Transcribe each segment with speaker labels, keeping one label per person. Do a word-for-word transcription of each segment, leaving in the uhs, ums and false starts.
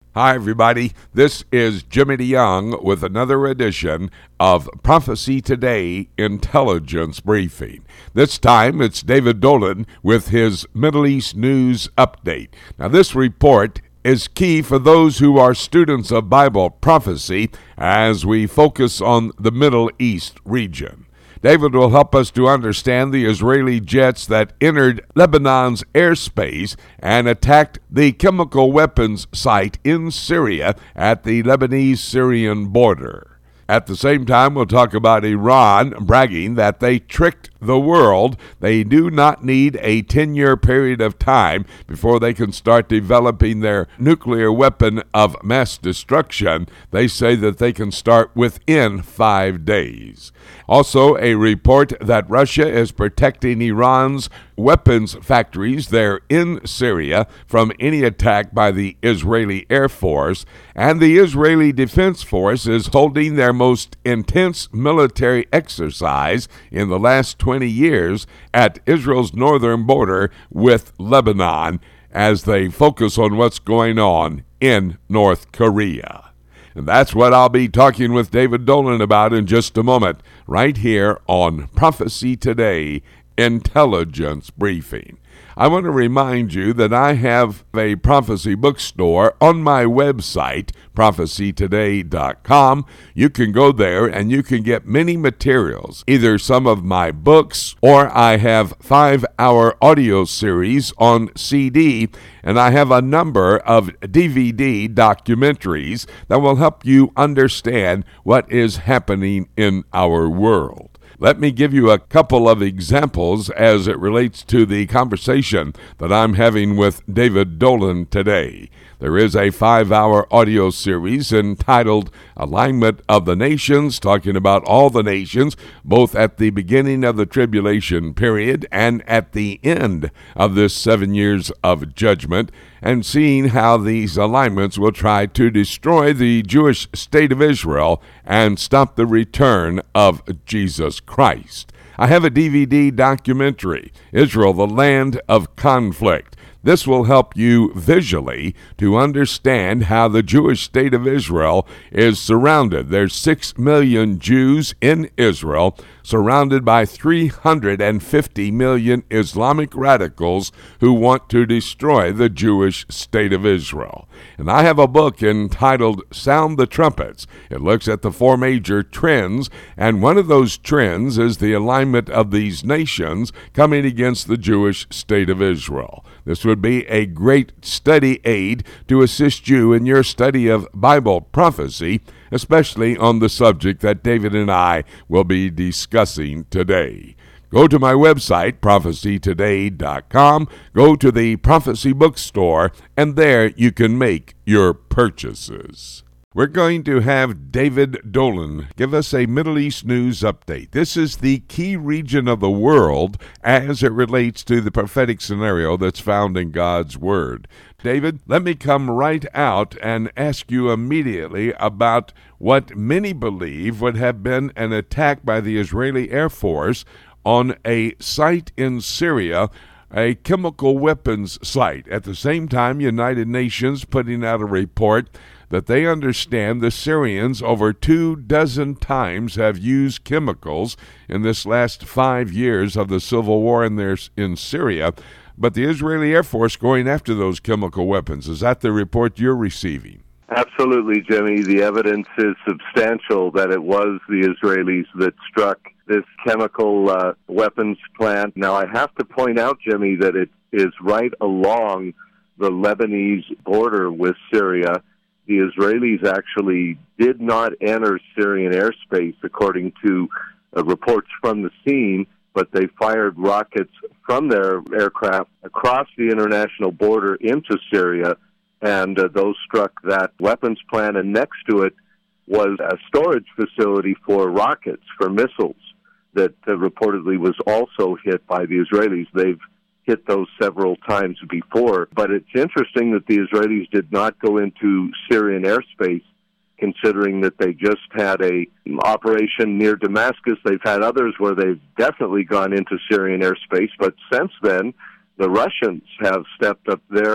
Speaker 1: Hi, everybody. This is Jimmy DeYoung with another edition of Prophecy Today Intelligence Briefing. This time, it's David Dolan with his Middle East News Update. Now, this report is key for those who are students of Bible prophecy as we focus on the Middle East region. David will help us to understand the Israeli jets that entered Lebanon's airspace and attacked the chemical weapons site in Syria at the Lebanese-Syrian border. At the same time, we'll talk about Iran bragging that they tricked the world. They do not need a ten-year period of time before they can start developing their nuclear weapon of mass destruction. They say that they can start within five days. Also, a report that Russia is protecting Iran's weapons factories there in Syria from any attack by the Israeli Air Force, and the Israeli Defense Force is holding their most intense military exercise in the last twenty years at Israel's northern border with Lebanon as they focus on what's going on in North Korea. And that's what I'll be talking with David Dolan about in just a moment, right here on Prophecy Today Intelligence Briefing. I want to remind you that I have a prophecy bookstore on my website, prophecy today dot com. You can go there and you can get many materials, either some of my books or I have five-hour audio series on C D, and I have a number of D V D documentaries that will help you understand what is happening in our world. Let me give you a couple of examples as it relates to the conversation that I'm having with David Dolan today. There is a five-hour audio series entitled Alignment of the Nations, talking about all the nations, both at the beginning of the tribulation period and at the end of this seven years of judgment, and seeing how these alignments will try to destroy the Jewish state of Israel and stop the return of Jesus Christ. I have a D V D documentary, Israel, the Land of Conflict. This will help you visually to understand how the Jewish state of Israel is surrounded. There's six million Jews in Israel, surrounded by three hundred fifty million Islamic radicals who want to destroy the Jewish state of Israel. And I have a book entitled Sound the Trumpets. It looks at the four major trends, and one of those trends is the alignment of these nations coming against the Jewish state of Israel. This would be a great study aid to assist you in your study of Bible prophecy, especially on the subject that David and I will be discussing today. Go to my website, prophecy today dot com, go to the Prophecy Bookstore, and there you can make your purchases. We're going to have David Dolan give us a Middle East news update. This is the key region of the world as it relates to the prophetic scenario that's found in God's Word. David, let me come right out and ask you immediately about what many believe would have been an attack by the Israeli Air Force on a site in Syria, a chemical weapons site. At the same time, United Nations putting out a report that they understand the Syrians over two dozen times have used chemicals in this last five years of the civil war in there in Syria. But the Israeli Air Force going after those chemical weapons. Is that the report you're receiving?
Speaker 2: Absolutely, Jimmy. The evidence is substantial that it was the Israelis that struck this chemical uh, weapons plant. Now, I have to point out, Jimmy, that it is right along the Lebanese border with Syria. The Israelis actually did not enter Syrian airspace, according to uh, reports from the scene, but they fired rockets from their aircraft across the international border into Syria, and uh, those struck that weapons plant, and next to it was a storage facility for rockets, for missiles, that uh, reportedly was also hit by the Israelis. They've hit those several times before, but it's interesting that the Israelis did not go into Syrian airspace, considering that they just had a operation near Damascus. They've had others where they've definitely gone into Syrian airspace, but since then, the Russians have stepped up their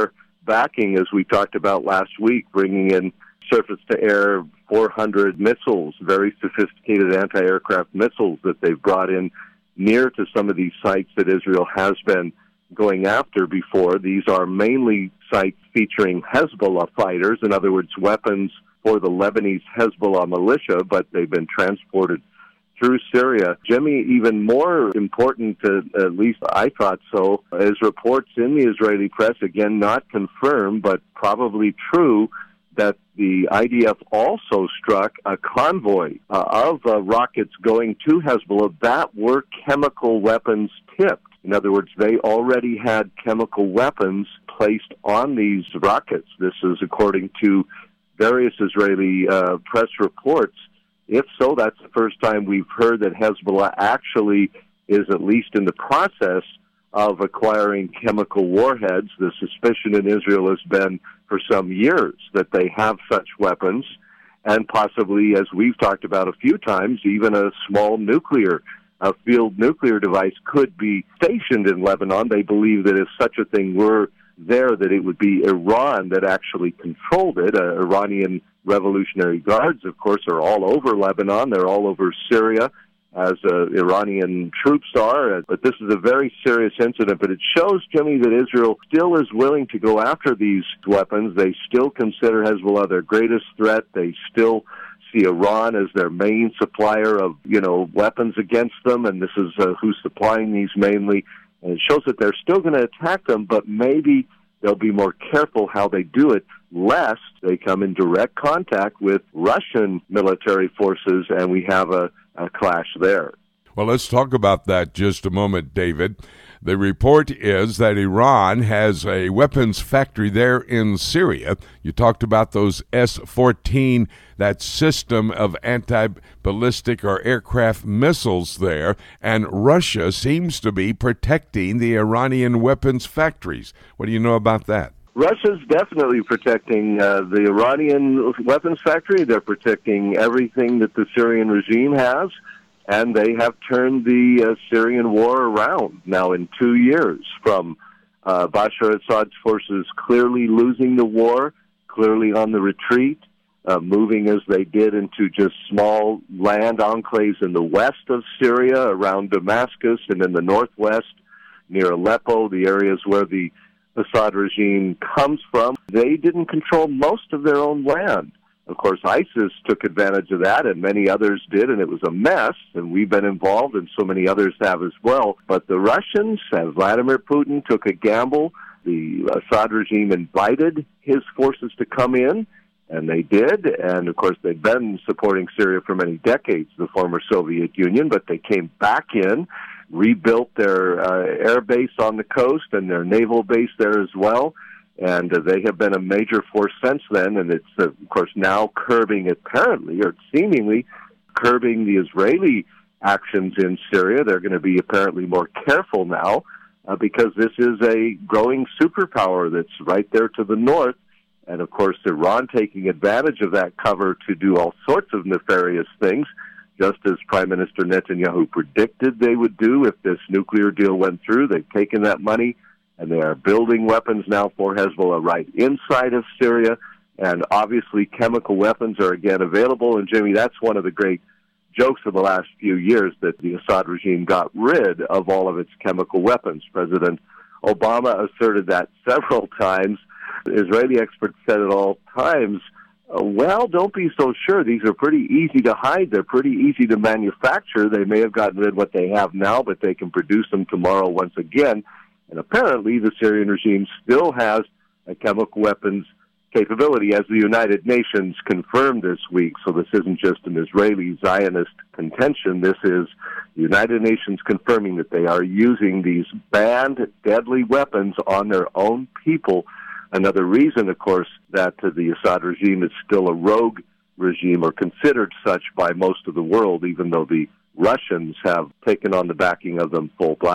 Speaker 2: backing, as we talked about last week, bringing in surface-to-air four hundred missiles, very sophisticated anti-aircraft missiles that they've brought in near to some of these sites that Israel has been going after before. These are mainly sites featuring Hezbollah fighters, in other words, weapons for the Lebanese Hezbollah militia, but they've been transported through Syria. Jimmy, even more important, uh, at least I thought so, is reports in the Israeli press, again not confirmed, but probably true, that the I D F also struck a convoy uh, of uh, rockets going to Hezbollah that were chemical weapons tipped. In other words, they already had chemical weapons placed on these rockets. This is according to various Israeli uh, press reports. If so, that's the first time we've heard that Hezbollah actually is at least in the process of acquiring chemical warheads. The suspicion in Israel has been for some years that they have such weapons, and possibly, as we've talked about a few times, even a small nuclear, a field nuclear device could be stationed in Lebanon. They believe that if such a thing were there, that it would be Iran that actually controlled it. Uh, Iranian Revolutionary Guards, of course, are all over Lebanon. They're all over Syria, as uh, Iranian troops are. But this is a very serious incident. But it shows, Jimmy, that Israel still is willing to go after these weapons. They still consider Hezbollah their greatest threat. They still see Iran as their main supplier of, you know, weapons against them. And this is uh, who's supplying these mainly. And it shows that they're still going to attack them, but maybe they'll be more careful how they do it, lest they come in direct contact with Russian military forces and we have a, a clash there.
Speaker 1: Well, let's talk about that just a moment, David. The report is that Iran has a weapons factory there in Syria. You talked about those S fourteen, that system of anti-ballistic or aircraft missiles there, and Russia seems to be protecting the Iranian weapons factories. What do you know about that?
Speaker 2: Russia's definitely protecting uh, the Iranian weapons factory. They're protecting everything that the Syrian regime has. And they have turned the uh, Syrian war around now in two years, from uh, Bashar al-Assad's forces clearly losing the war, clearly on the retreat, uh, moving as they did into just small land enclaves in the west of Syria, around Damascus, and in the northwest, near Aleppo, the areas where the Assad regime comes from. They didn't control most of their own land. Of course, ISIS took advantage of that, and many others did, and it was a mess, and we've been involved, and so many others have as well. But the Russians, and Vladimir Putin, took a gamble. The Assad regime invited his forces to come in, and they did. And, of course, they've been supporting Syria for many decades, the former Soviet Union, but they came back in, rebuilt their uh, air base on the coast and their naval base there as well. And uh, they have been a major force since then, and it's, uh, of course, now curbing, apparently, or seemingly curbing the Israeli actions in Syria. They're going to be apparently more careful now uh, because this is a growing superpower that's right there to the north. And, of course, Iran taking advantage of that cover to do all sorts of nefarious things, just as Prime Minister Netanyahu predicted they would do if this nuclear deal went through. They've taken that money, and they are building weapons now for Hezbollah right inside of Syria. And obviously chemical weapons are again available. And, Jimmy, that's one of the great jokes of the last few years, that the Assad regime got rid of all of its chemical weapons. President Obama asserted that several times. Israeli experts said at all times, uh, well, don't be so sure. These are pretty easy to hide. They're pretty easy to manufacture. They may have gotten rid of what they have now, but they can produce them tomorrow once again. And apparently the Syrian regime still has a chemical weapons capability, as the United Nations confirmed this week. So this isn't just an Israeli Zionist contention. This is the United Nations confirming that they are using these banned deadly weapons on their own people. Another reason, of course, that the Assad regime is still a rogue regime, or considered such by most of the world, even though the Russians have taken on the backing of them full blast.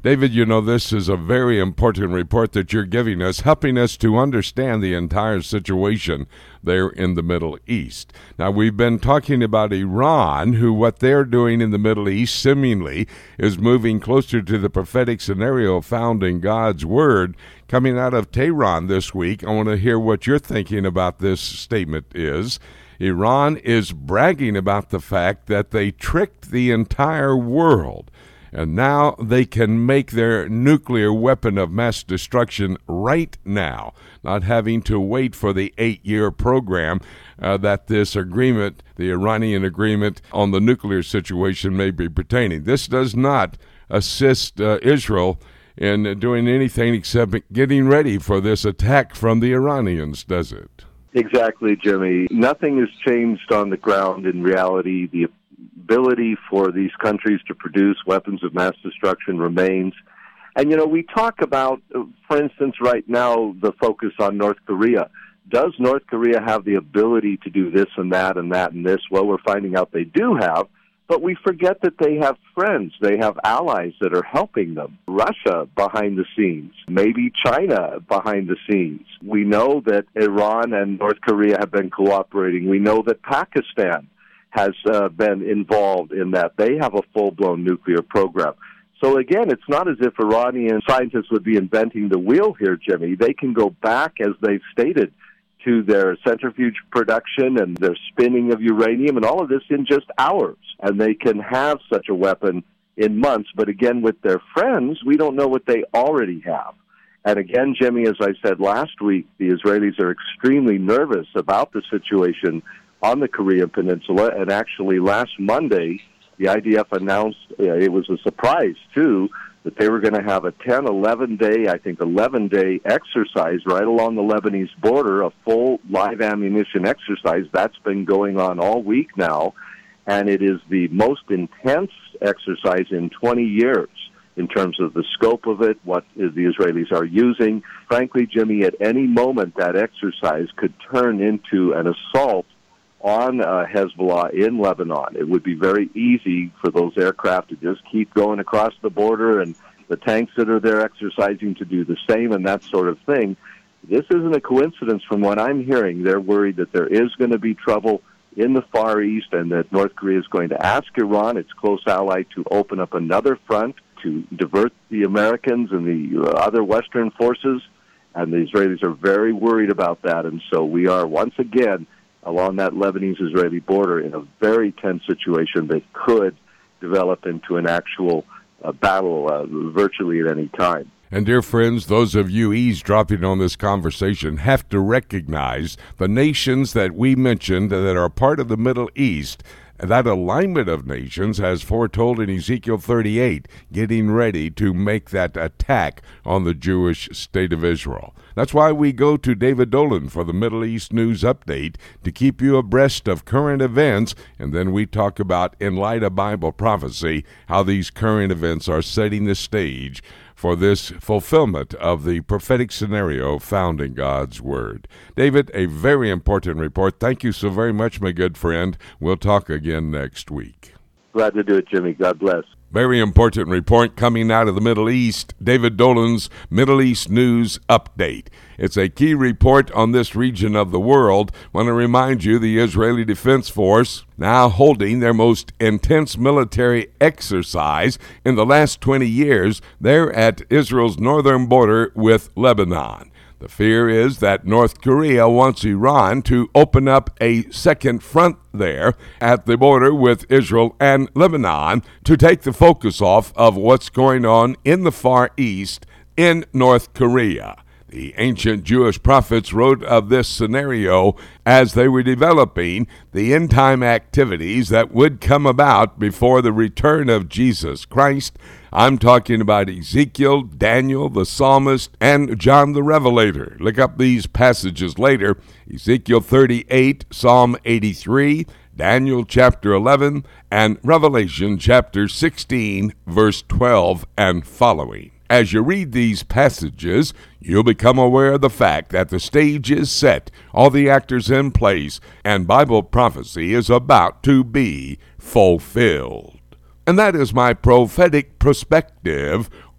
Speaker 1: David, you know, this is a very important report that you're giving us, helping us to understand the entire situation there in the Middle East. Now, we've been talking about Iran, who what they're doing in the Middle East seemingly is moving closer to the prophetic scenario found in God's Word. Coming out of Tehran this week, I want to hear what you're thinking about this statement is. Iran is bragging about the fact that they tricked the entire world, and now they can make their nuclear weapon of mass destruction right now, not having to wait for the eight-year program uh, that this agreement, the Iranian agreement on the nuclear situation, may be pertaining. This does not assist uh, Israel in doing anything except getting ready for this attack from the Iranians, does it?
Speaker 2: Exactly, Jimmy. Nothing has changed on the ground in reality. The ability for these countries to produce weapons of mass destruction remains. And, you know, we talk about, for instance, right now, the focus on North Korea. Does North Korea have the ability to do this and that and that and this? Well, we're finding out they do have, but we forget that they have friends. They have allies that are helping them. Russia behind the scenes, maybe China behind the scenes. We know that Iran and North Korea have been cooperating. We know that Pakistan has uh, been involved in that. They have a full-blown nuclear program. So again, it's not as if Iranian scientists would be inventing the wheel here, Jimmy. They can go back, as they've stated, to their centrifuge production and their spinning of uranium and all of this in just hours. And they can have such a weapon in months. But again, with their friends, we don't know what they already have. And again, Jimmy, as I said last week, the Israelis are extremely nervous about the situation on the Korean Peninsula. And actually last Monday, the I D F announced, uh, it was a surprise too, that they were going to have a ten, eleven-day, I think eleven-day exercise right along the Lebanese border, a full live ammunition exercise. That's been going on all week now, and it is the most intense exercise in twenty years in terms of the scope of it, what the Israelis are using. Frankly, Jimmy, at any moment that exercise could turn into an assault on uh, Hezbollah in Lebanon. It would be very easy for those aircraft to just keep going across the border, and the tanks that are there exercising to do the same and that sort of thing. This isn't a coincidence from what I'm hearing. They're worried that there is going to be trouble in the Far East and that North Korea is going to ask Iran, its close ally, to open up another front to divert the Americans and the uh, other Western forces. And the Israelis are very worried about that. And so we are once again along that Lebanese-Israeli border in a very tense situation that could develop into an actual uh, battle uh, virtually at any time.
Speaker 1: And dear friends, those of you eavesdropping on this conversation have to recognize the nations that we mentioned that are part of the Middle East. That alignment of nations, as foretold in Ezekiel thirty-eight, getting ready to make that attack on the Jewish state of Israel. That's why we go to David Dolan for the Middle East News Update to keep you abreast of current events, and then we talk about, in light of Bible prophecy, how these current events are setting the stage for this fulfillment of the prophetic scenario found in God's Word. David, a very important report. Thank you so very much, my good friend. We'll talk again next week.
Speaker 2: Glad to do it, Jimmy. God bless.
Speaker 1: Very important report coming out of the Middle East. David Dolan's Middle East News Update. It's a key report on this region of the world. I want to remind you, the Israeli Defense Force now holding their most intense military exercise in the last twenty years. They're at Israel's northern border with Lebanon. The fear is that North Korea wants Iran to open up a second front there at the border with Israel and Lebanon to take the focus off of what's going on in the Far East in North Korea. The ancient Jewish prophets wrote of this scenario as they were developing the end-time activities that would come about before the return of Jesus Christ. I'm talking about Ezekiel, Daniel, the psalmist, and John the Revelator. Look up these passages later. Ezekiel thirty-eight, Psalm eighty-three, Daniel chapter eleven, and Revelation chapter sixteen, verse twelve and following. As you read these passages, you'll become aware of the fact that the stage is set, all the actors in place, and Bible prophecy is about to be fulfilled. And that is my prophetic perspective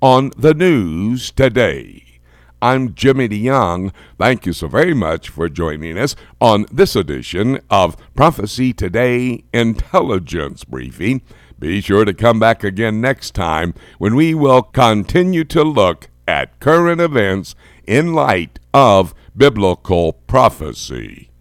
Speaker 1: on the news today. I'm Jimmy DeYoung. Thank you so very much for joining us on this edition of Prophecy Today Intelligence Briefing. Be sure to come back again next time when we will continue to look at current events in light of biblical prophecy.